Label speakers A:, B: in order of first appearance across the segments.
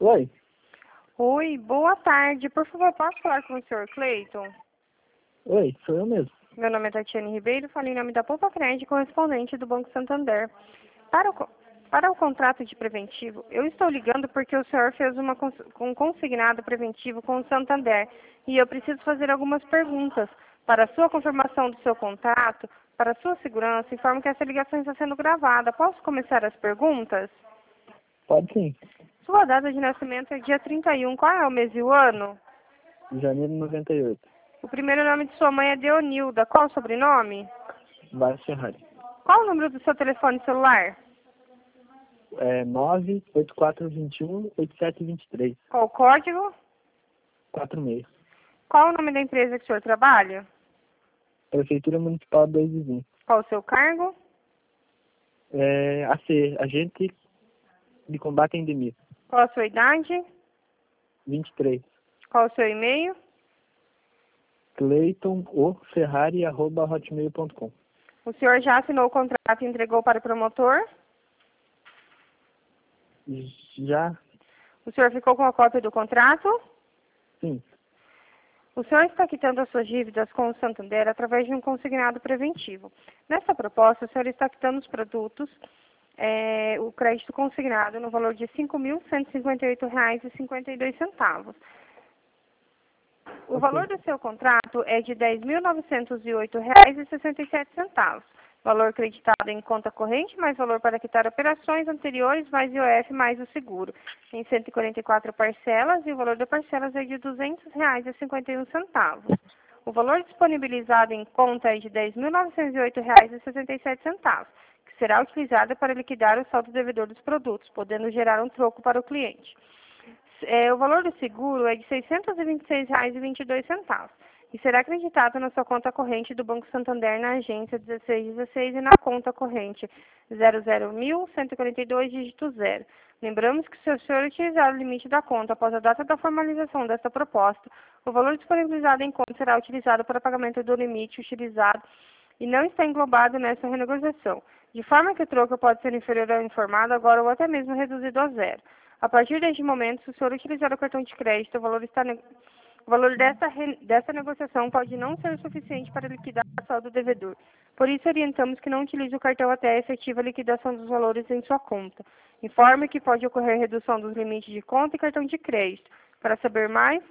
A: Oi,
B: Oi, boa tarde. Por favor, posso falar com o senhor Cleiton?
A: oi, sou eu mesmo.
B: Meu nome é Tatiane Ribeiro, falo em nome da Poupa Crédito, correspondente do Banco Santander. Para o contrato de preventivo, eu estou ligando porque o senhor fez um consignado preventivo com o Santander e eu preciso fazer algumas perguntas. Para a sua confirmação do seu contrato, para a sua segurança, informo que essa ligação está sendo gravada. Posso começar as perguntas?
A: Pode sim.
B: Sua data de nascimento é dia 31. Qual é o mês e o ano?
A: Janeiro de 98.
B: O primeiro nome de sua mãe é Deonilda. Qual o sobrenome?
A: Vários Ferrari.
B: Qual o número do seu telefone celular?
A: É 98421-8723.
B: Qual o código?
A: 46.
B: Qual o nome da empresa que o senhor trabalha?
A: Prefeitura Municipal de 2 Vizinhos.
B: Qual o seu cargo?
A: AC, Agente de Combate à Endemia.
B: Qual a sua idade?
A: 23.
B: Qual o seu e-mail?
A: claytonoferrari@hotmail.com.
B: O senhor já assinou o contrato e entregou para o promotor?
A: Já?
B: O senhor ficou com a cópia do contrato?
A: Sim.
B: O senhor está quitando as suas dívidas com o Santander através de um consignado preventivo. Nessa proposta, o senhor está quitando os produtos, o crédito consignado no valor de R$ 5.158,52. O valor do seu contrato é de R$ 10.908,67. Valor creditado em conta corrente, mais valor para quitar operações anteriores, mais IOF, mais o seguro. Em 144 parcelas, e o valor das parcelas é de R$ 200,51. O valor disponibilizado em conta é de R$ 10.908,67, que será utilizado para liquidar o saldo devedor dos produtos, podendo gerar um troco para o cliente. O valor do seguro é de R$ 626,22 e será acreditado na sua conta corrente do Banco Santander na agência 1616 e na conta corrente 00.142, dígito 0. Lembramos que se o senhor utilizar o limite da conta após a data da formalização desta proposta, o valor disponibilizado em conta será utilizado para pagamento do limite utilizado e não está englobado nessa renegociação, de forma que o troco pode ser inferior ao informado agora ou até mesmo reduzido a zero. A partir deste momento, se o senhor utilizar o cartão de crédito, o valor dessa negociação pode não ser suficiente para liquidar o saldo devedor. Por isso, orientamos que não utilize o cartão até a efetiva liquidação dos valores em sua conta. Informe que pode ocorrer redução dos limites de conta e cartão de crédito. Para saber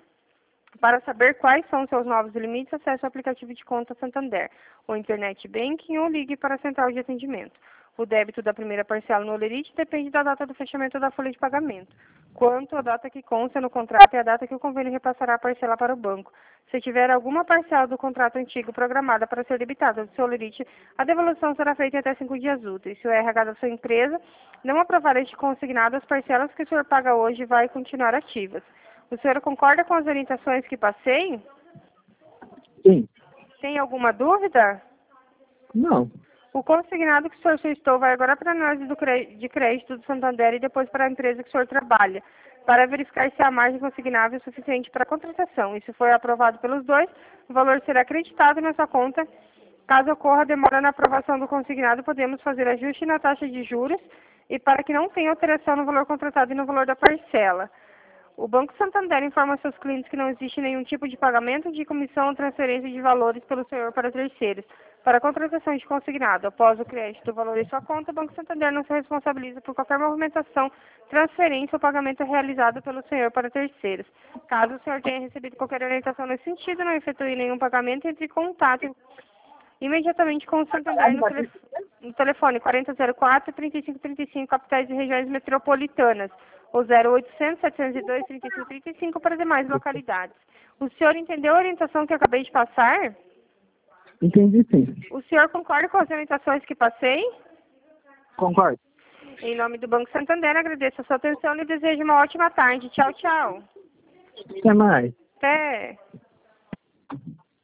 B: quais são seus novos limites, acesse o aplicativo de conta Santander, ou Internet Banking, ou ligue para a central de atendimento. O débito da primeira parcela no Olerite depende da data do fechamento da folha de pagamento. Quanto à data que consta no contrato é a data que o convênio repassará a parcela para o banco. Se tiver alguma parcela do contrato antigo programada para ser debitada do seu Olerite, a devolução será feita em até 5 dias úteis. Se o RH da sua empresa não aprovar este consignado, as parcelas que o senhor paga hoje vai continuar ativas. O senhor concorda com as orientações que passei?
A: Sim.
B: Tem alguma dúvida?
A: Não.
B: O consignado que o senhor solicitou vai agora para a análise de crédito do Santander e depois para a empresa que o senhor trabalha, para verificar se a margem consignável é suficiente para a contratação. E se for aprovado pelos dois, o valor será acreditado na sua conta. Caso ocorra demora na aprovação do consignado, podemos fazer ajuste na taxa de juros e para que não tenha alteração no valor contratado e no valor da parcela. O Banco Santander informa seus clientes que não existe nenhum tipo de pagamento de comissão ou transferência de valores pelo senhor para terceiros. Para a contratação de consignado, após o crédito do valor em sua conta, o Banco Santander não se responsabiliza por qualquer movimentação, transferência ou pagamento realizado pelo senhor para terceiros. Caso o senhor tenha recebido qualquer orientação nesse sentido, não efetue nenhum pagamento, entre em contato imediatamente com o Santander no telefone 4004-3535, capitais e regiões metropolitanas, ou 0800-702-3535 para demais localidades. O senhor entendeu a orientação que eu acabei de passar?
A: Entendi, sim.
B: O senhor concorda com as orientações que passei?
A: Concordo.
B: Em nome do Banco Santander, agradeço a sua atenção e desejo uma ótima tarde. Tchau, tchau.
A: Até mais.
B: Até.